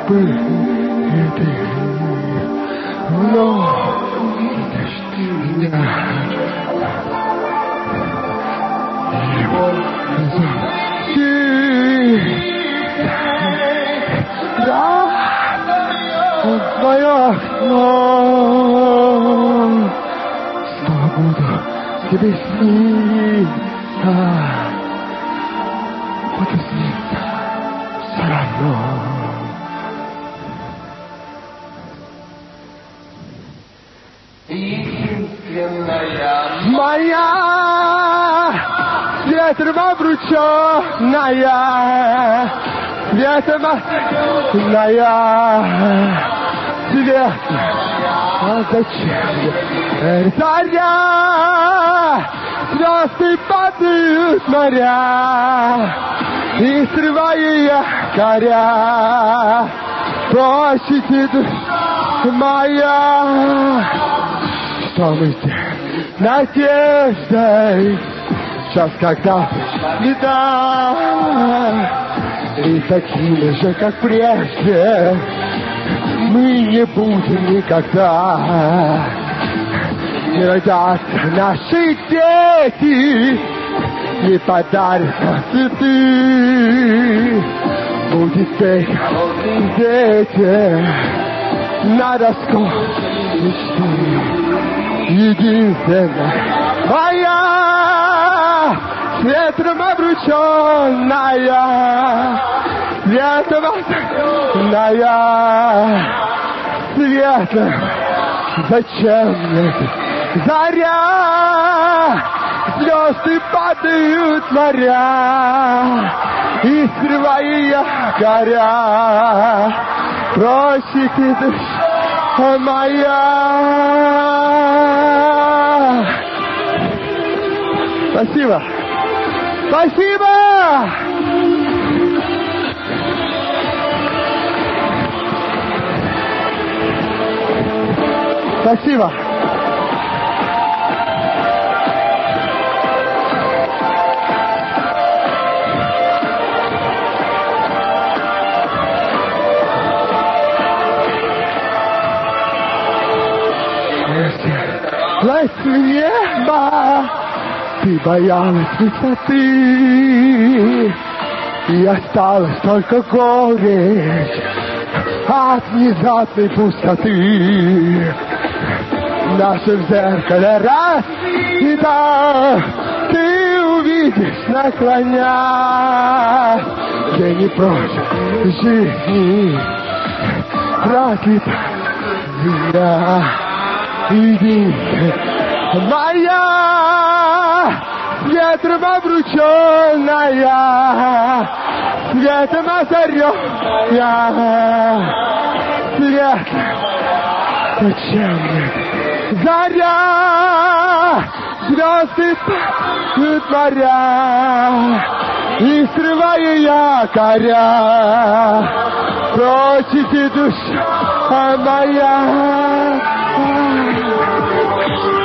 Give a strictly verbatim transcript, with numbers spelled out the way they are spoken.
были ты, вновь увидишь меня. Его да, мое окно, снова буду тебе сниться, буду сниться все равно. Истинная моя, ветром обрученная, ветром обрученная, светлая, а зачем мне заря, звезды падают моря, и срываю якоря, площади душа моя. Что мы здесь надеждой, сейчас когда беда, и такими же, как прежде, мы не будем никогда. Не родятся наши дети, не подарят нам цветы. Будет петь дети на доску мечты. Единственная моя, с ветром обрученная, ветром обрученная, светлым, зачем мне ты? Заря, звезды падают моря, и срываю якоря, просит и душа моя. Спасибо. Спасибо. Спасибо. Власть неба, ты боялась высоты, и осталась только горечь от внезапной пустоты. Наши в зеркале раз и да, ты увидишь, наклонясь, где не прочь жизни разлита земля. Иди, моя, ветром обрученная, светом озаренная, свет, зачем мне заря, звезды падают моря, и срываю якоря, прочь иди душа моя.